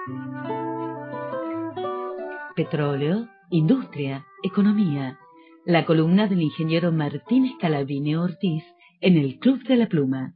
Petróleo, industria, economía. La columna del ingeniero Martín Scalabrini Ortiz en el Club de la Pluma.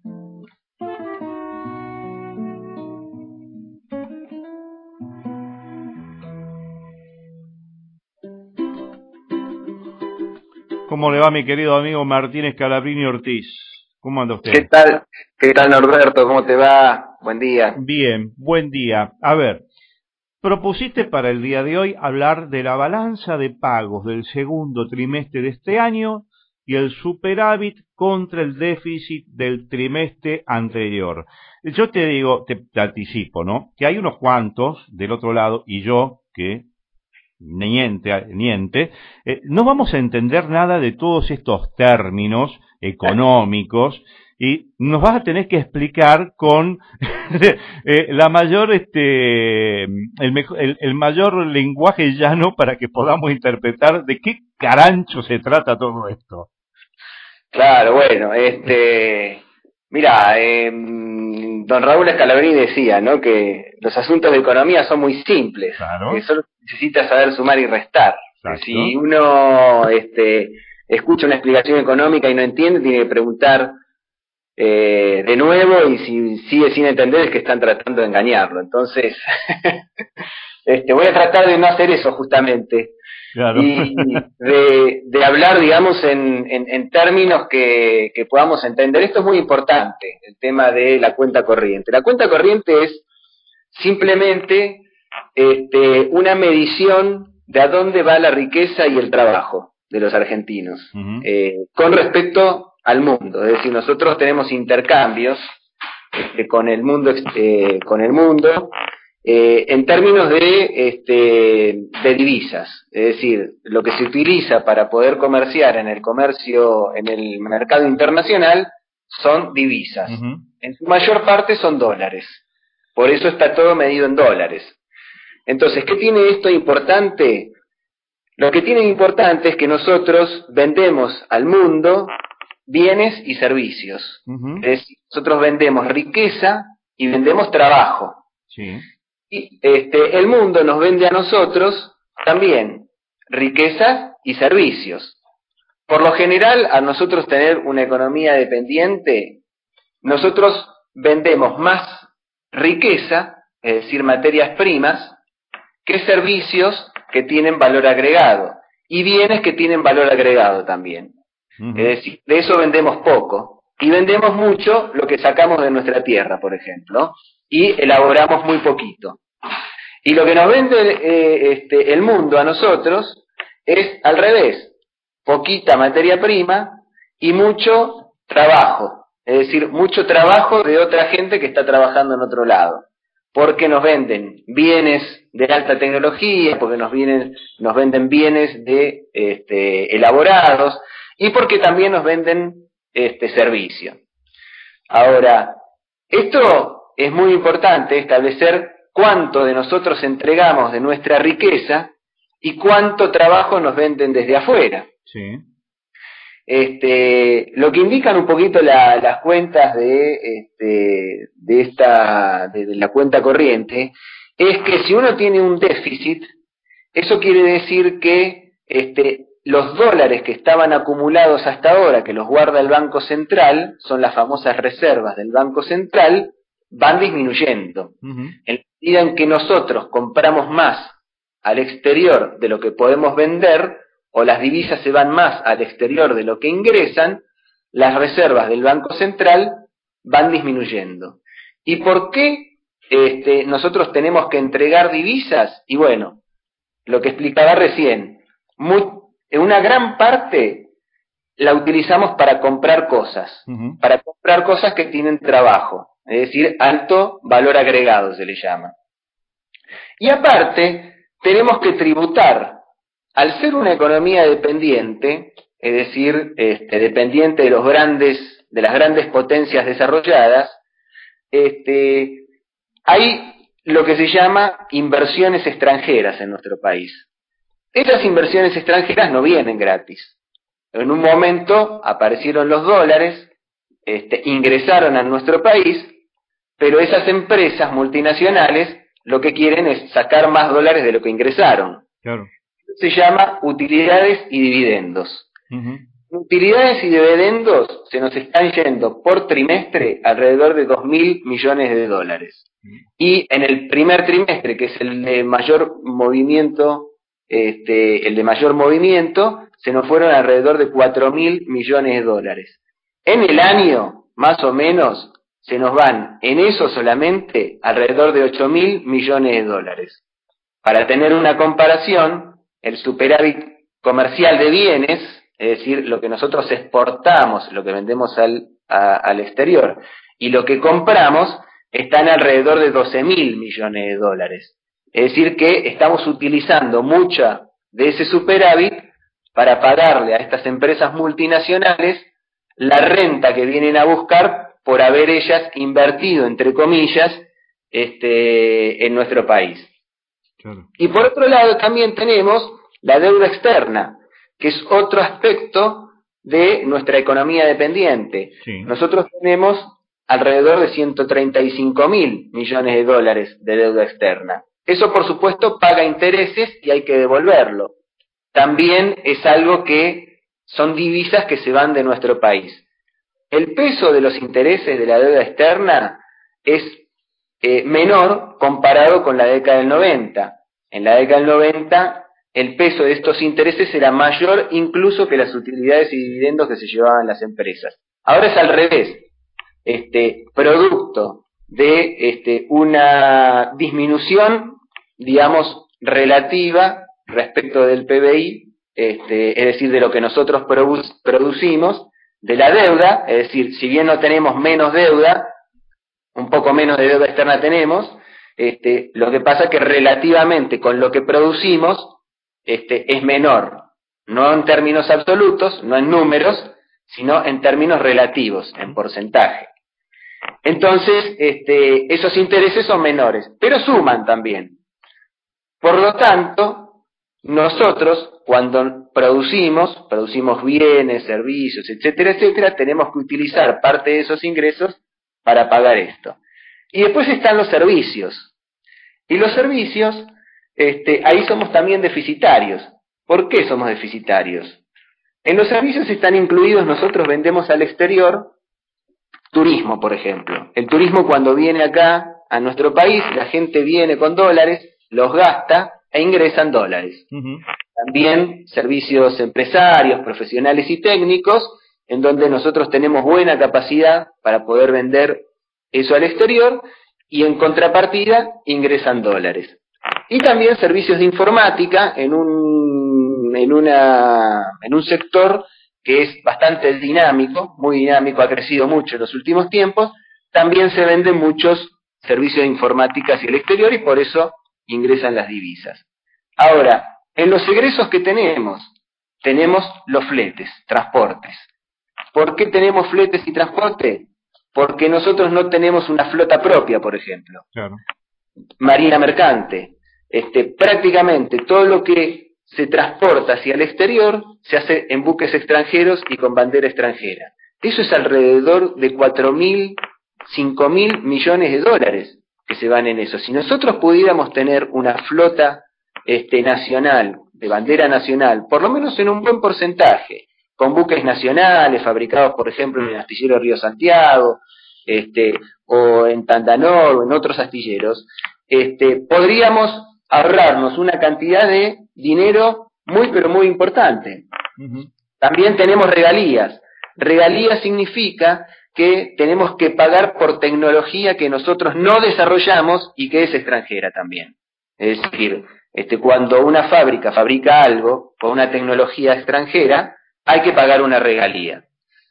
¿Cómo le va, mi querido amigo Martín Scalabrini Ortiz? ¿Cómo anda usted? ¿Qué tal? ¿Qué tal, Norberto? ¿Cómo te va? Buen día. Bien, buen día. A ver, propusiste para el día de hoy hablar de la balanza de pagos del segundo trimestre de este año y el superávit contra el déficit del trimestre anterior. Yo te digo, te anticipo, ¿no? Que hay unos cuantos del otro lado y yo que niente, no vamos a entender nada de todos estos términos económicos y nos vas a tener que explicar con la mayor el mayor lenguaje llano para que podamos interpretar de qué carancho se trata todo esto. Claro, bueno, mira, don Raúl Scalabrini decía, ¿no?, que los asuntos de economía son muy simples, claro, que solo necesita saber sumar y restar. Exacto. Si uno escucha una explicación económica y no entiende, tiene que preguntar de nuevo, y si sigue sin entender es que están tratando de engañarlo. Entonces, voy a tratar de no hacer eso justamente. Claro. Y de hablar, digamos, en términos que podamos entender. Esto es muy importante, el tema de la cuenta corriente. La cuenta corriente es simplemente una medición de a dónde va la riqueza y el trabajo de los argentinos, con respecto al mundo. Es decir, nosotros tenemos intercambios con el mundo, en términos de divisas. Es decir, lo que se utiliza para poder comerciar en el mercado internacional son divisas. En su mayor parte son dólares. Por eso está todo medido en dólares. Entonces, ¿qué tiene esto importante? Lo que tiene importante es que nosotros vendemos al mundo bienes y servicios. Es decir, nosotros vendemos riqueza y vendemos trabajo. Sí. Y el mundo nos vende a nosotros también riquezas y servicios. Por lo general, a nosotros tener una economía dependiente, nosotros vendemos más riqueza, es decir, materias primas, que servicios que tienen valor agregado, y bienes que tienen valor agregado también. Es decir, de eso vendemos poco, y vendemos mucho lo que sacamos de nuestra tierra, por ejemplo, y elaboramos muy poquito. Y lo que nos vende el mundo a nosotros es al revés: poquita materia prima y mucho trabajo. Es decir, mucho trabajo de otra gente que está trabajando en otro lado. Porque nos venden bienes de alta tecnología, porque nos venden bienes elaborados, y porque también nos venden servicio. Ahora, esto es muy importante, establecer cuánto de nosotros entregamos de nuestra riqueza y cuánto trabajo nos venden desde afuera. Sí. Lo que indican un poquito las cuentas de la cuenta corriente es que si uno tiene un déficit, eso quiere decir que los dólares que estaban acumulados hasta ahora, que los guarda el Banco Central, son las famosas reservas del Banco Central, van disminuyendo. En la medida en que nosotros compramos más al exterior de lo que podemos vender, o las divisas se van más al exterior de lo que ingresan, las reservas del Banco Central van disminuyendo. ¿Y por qué nosotros tenemos que entregar divisas? Y bueno, lo que explicaba recién, una gran parte la utilizamos para comprar cosas, que tienen trabajo, es decir, alto valor agregado se le llama. Y aparte, tenemos que tributar. Al ser una economía dependiente, es decir, dependiente de las grandes potencias desarrolladas, hay lo que se llama inversiones extranjeras en nuestro país. Esas inversiones extranjeras no vienen gratis. En un momento aparecieron los dólares, ingresaron a nuestro país, pero esas empresas multinacionales lo que quieren es sacar más dólares de lo que ingresaron. Claro. Se llama utilidades y dividendos. Utilidades y dividendos se nos están yendo por trimestre alrededor de 2.000 millones de dólares. Y en el primer trimestre, que es el de mayor movimiento, se nos fueron alrededor de 4.000 millones de dólares. En el año, más o menos, se nos van en eso solamente alrededor de 8.000 millones de dólares. Para tener una comparación, el superávit comercial de bienes, es decir, lo que nosotros exportamos, lo que vendemos al exterior, y lo que compramos, están alrededor de 12.000 millones de dólares. Es decir, que estamos utilizando mucha de ese superávit para pagarle a estas empresas multinacionales la renta que vienen a buscar por haber ellas invertido, entre comillas, en nuestro país. Claro. Y por otro lado también tenemos la deuda externa, que es otro aspecto de nuestra economía dependiente. Sí. Nosotros tenemos alrededor de 135.000 millones de dólares de deuda externa. Eso, por supuesto, paga intereses y hay que devolverlo. También es algo que son divisas que se van de nuestro país. El peso de los intereses de la deuda externa es menor comparado con la década del 90. En la década del 90, el peso de estos intereses era mayor incluso que las utilidades y dividendos que se llevaban las empresas. Ahora es al revés. Producto de una disminución, digamos, relativa respecto del PBI, es decir, de lo que nosotros producimos, de la deuda, es decir, si bien no tenemos menos deuda, un poco menos de deuda externa tenemos, lo que pasa es que relativamente con lo que producimos, es menor, no en términos absolutos, no en números, sino en términos relativos, en porcentaje. Entonces, esos intereses son menores, pero suman también. Por lo tanto, nosotros, cuando producimos bienes, servicios, etcétera, etcétera, tenemos que utilizar parte de esos ingresos para pagar esto. Y después están los servicios. Y los servicios, ahí somos también deficitarios. ¿Por qué somos deficitarios? En los servicios están incluidos, nosotros vendemos al exterior turismo, por ejemplo. El turismo, cuando viene acá a nuestro país, la gente viene con dólares, los gasta e ingresan dólares. También servicios empresarios, profesionales y técnicos, en donde nosotros tenemos buena capacidad para poder vender eso al exterior y en contrapartida ingresan dólares. Y también servicios de informática en un sector que es bastante dinámico, muy dinámico, ha crecido mucho en los últimos tiempos. También se venden muchos servicios de informática hacia el exterior y por eso ingresan las divisas. Ahora, en los egresos que tenemos los fletes, transportes. ¿Por qué tenemos fletes y transporte? Porque nosotros no tenemos una flota propia, por ejemplo. Claro. Marina mercante. Prácticamente todo lo que se transporta hacia el exterior se hace en buques extranjeros y con bandera extranjera. Eso es alrededor de 4.000, 5.000 millones de dólares que se van en eso. Si nosotros pudiéramos tener una flota nacional, de bandera nacional, por lo menos en un buen porcentaje, con buques nacionales fabricados, por ejemplo, en el astillero Río Santiago, o en Tandanor, o en otros astilleros, podríamos ahorrarnos una cantidad de dinero muy, pero muy importante. También tenemos regalías. Regalías significa que tenemos que pagar por tecnología que nosotros no desarrollamos y que es extranjera también. Es decir, cuando una fábrica fabrica algo con una tecnología extranjera, hay que pagar una regalía,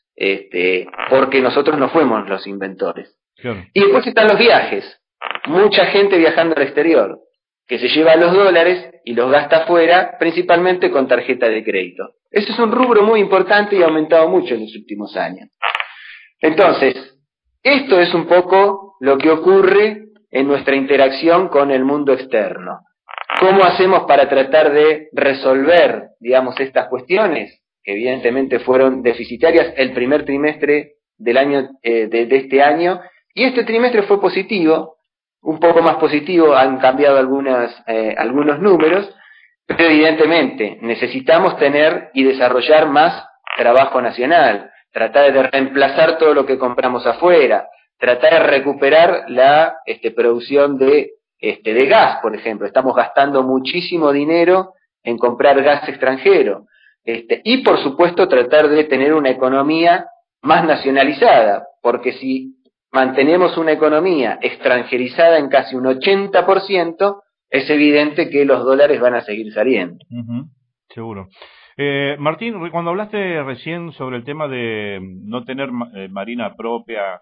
porque nosotros no fuimos los inventores. Claro. Y después están los viajes. Mucha gente viajando al exterior, que se lleva los dólares y los gasta afuera, principalmente con tarjeta de crédito. Ese es un rubro muy importante y ha aumentado mucho en los últimos años. Entonces, esto es un poco lo que ocurre en nuestra interacción con el mundo externo. ¿Cómo hacemos para tratar de resolver, digamos, estas cuestiones? Que evidentemente fueron deficitarias el primer trimestre del año, de este año, y este trimestre fue positivo. un poco más positivo, han cambiado algunos números, pero evidentemente necesitamos tener y desarrollar más trabajo nacional, tratar de reemplazar todo lo que compramos afuera, tratar de recuperar la producción de gas, por ejemplo. Estamos gastando muchísimo dinero en comprar gas extranjero. Y por supuesto tratar de tener una economía más nacionalizada, porque si mantenemos una economía extranjerizada en casi un 80%, es evidente que los dólares van a seguir saliendo. Seguro. Martín, cuando hablaste recién sobre el tema de no tener marina propia,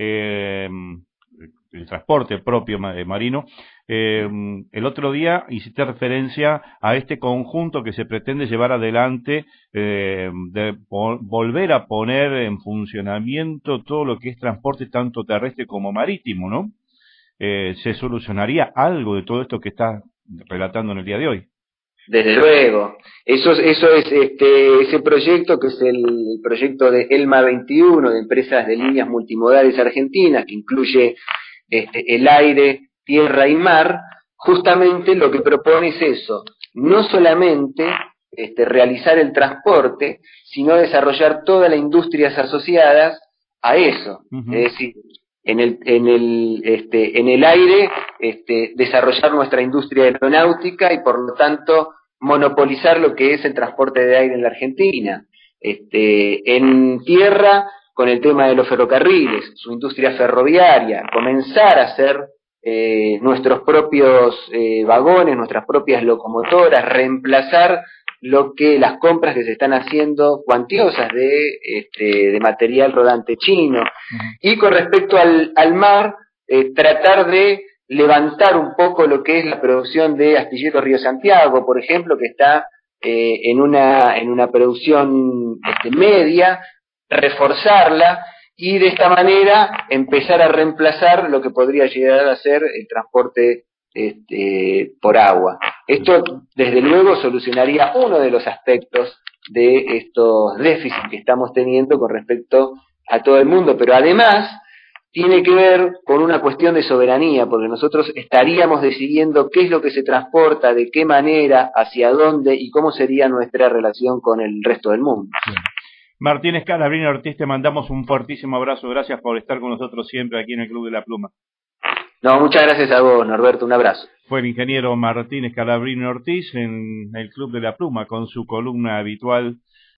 el transporte propio marino, el otro día hiciste referencia a este conjunto que se pretende llevar adelante, de volver a poner en funcionamiento todo lo que es transporte tanto terrestre como marítimo, ¿no? ¿Se solucionaría algo de todo esto que estás relatando en el día de hoy? Desde luego, eso es ese proyecto que es el proyecto de ELMA 21, de empresas de líneas multimodales argentinas, que incluye el aire, tierra y mar. Justamente lo que propone es eso, no solamente realizar el transporte, sino desarrollar todas las industrias asociadas a eso. Es decir, en el aire, desarrollar nuestra industria aeronáutica y por lo tanto monopolizar lo que es el transporte de aire en la Argentina. En tierra, con el tema de los ferrocarriles, su industria ferroviaria, comenzar a hacer nuestros propios vagones, nuestras propias locomotoras, reemplazar las compras que se están haciendo cuantiosas de material rodante chino. Y con respecto al mar, tratar de levantar un poco lo que es la producción de Astillero Río Santiago, por ejemplo, que está en una producción media, reforzarla y de esta manera empezar a reemplazar lo que podría llegar a ser el transporte por agua. Esto, desde luego, solucionaría uno de los aspectos de estos déficits que estamos teniendo con respecto a todo el mundo, pero además tiene que ver con una cuestión de soberanía, porque nosotros estaríamos decidiendo qué es lo que se transporta, de qué manera, hacia dónde y cómo sería nuestra relación con el resto del mundo. Sí. Martín Scalabrini Ortiz, te mandamos un fuertísimo abrazo. Gracias por estar con nosotros siempre aquí en el Club de la Pluma. No, muchas gracias a vos, Norberto, un abrazo. Fue el ingeniero Martín Scalabrini Ortiz en el Club de la Pluma con su columna habitual